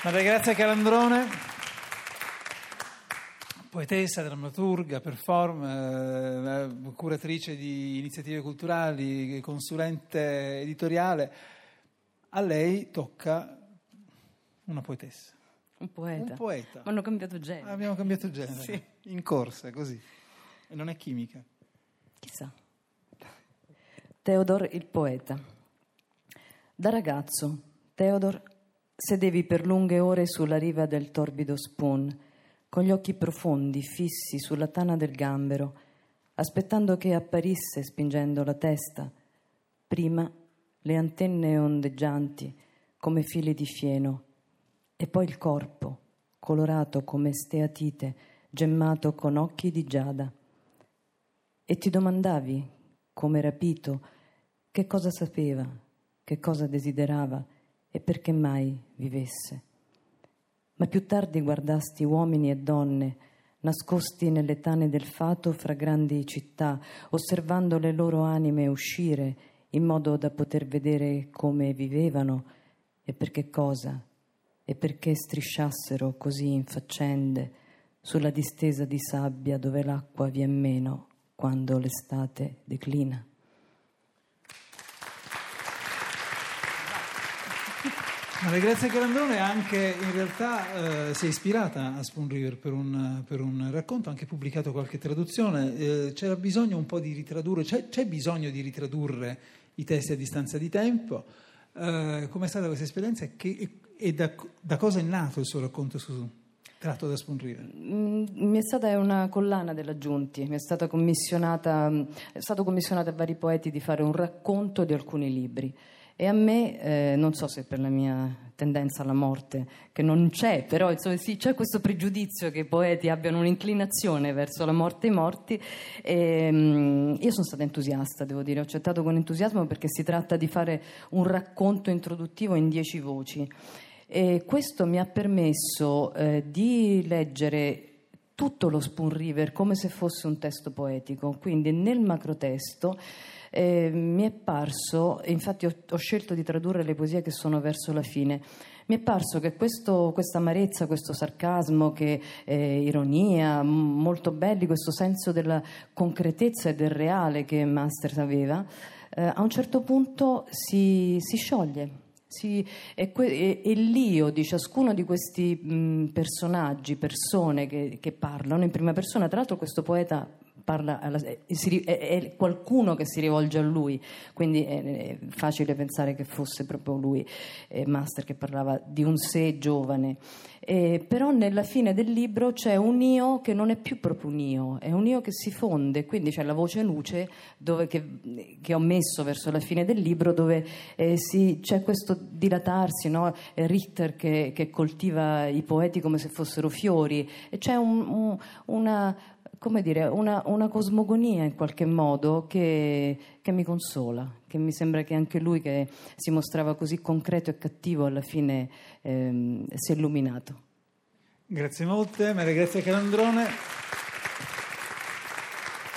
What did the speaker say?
Maria Grazia Calandrone, poetessa, drammaturga, performer, curatrice di iniziative culturali, consulente editoriale. A lei tocca una poetessa. Un poeta. Un poeta. Ma hanno cambiato genere. Abbiamo cambiato genere. Sì. In corsa, così. E non è chimica. Chissà. Theodor il poeta. Da ragazzo, Theodor sedevi per lunghe ore sulla riva del torbido Spoon, con gli occhi profondi fissi sulla tana del gambero, aspettando che apparisse spingendo la testa, prima le antenne ondeggianti come fili di fieno, e poi il corpo, colorato come steatite, gemmato con occhi di giada. E ti domandavi, come rapito, che cosa sapeva, che cosa desiderava e perché mai vivesse. Ma più tardi guardasti uomini e donne nascosti nelle tane del fato fra grandi città, osservando le loro anime uscire in modo da poter vedere come vivevano e per che cosa, e perché strisciassero così in faccende sulla distesa di sabbia dove l'acqua vien meno quando l'estate declina. Maria Grazia Calandrone anche in realtà si è ispirata a Spoon River per un racconto, ha anche pubblicato qualche traduzione. C'era bisogno un po' di ritradurre, c'è bisogno di ritradurre i testi a distanza di tempo. Com'è stata questa esperienza e da cosa è nato il suo racconto tratto da Spoon River? Mi è stata una collana della Giunti, è stato commissionato a vari poeti di fare un racconto di alcuni libri. E a me, non so se per la mia tendenza alla morte, che non c'è, però insomma, sì, c'è questo pregiudizio che i poeti abbiano un'inclinazione verso la morte e i morti. Io sono stata entusiasta, devo dire, ho accettato con entusiasmo perché si tratta di fare un racconto introduttivo in 10 voci. E questo mi ha permesso di leggere tutto lo Spoon River come se fosse un testo poetico, quindi nel macrotesto. Mi è parso, infatti ho scelto di tradurre le poesie che sono verso la fine, mi è parso che questa amarezza, questo sarcasmo, che ironia, molto belli, questo senso della concretezza e del reale che Masters aveva, a un certo punto si scioglie. E l'io di ciascuno di questi personaggi, persone che parlano in prima persona. Tra l'altro questo poeta è qualcuno che si rivolge a lui, quindi è facile pensare che fosse proprio lui, Master, che parlava di un sé giovane. Però nella fine del libro c'è un io che non è più proprio un io, è un io che si fonde, quindi c'è la voce luce che ho messo verso la fine del libro, dove c'è questo dilatarsi, no? Richter che coltiva i poeti come se fossero fiori, e c'è una cosmogonia in qualche modo che mi consola, che mi sembra che anche lui, che si mostrava così concreto e cattivo, alla fine si è illuminato. Grazie molte, Maria Grazia Calandrone.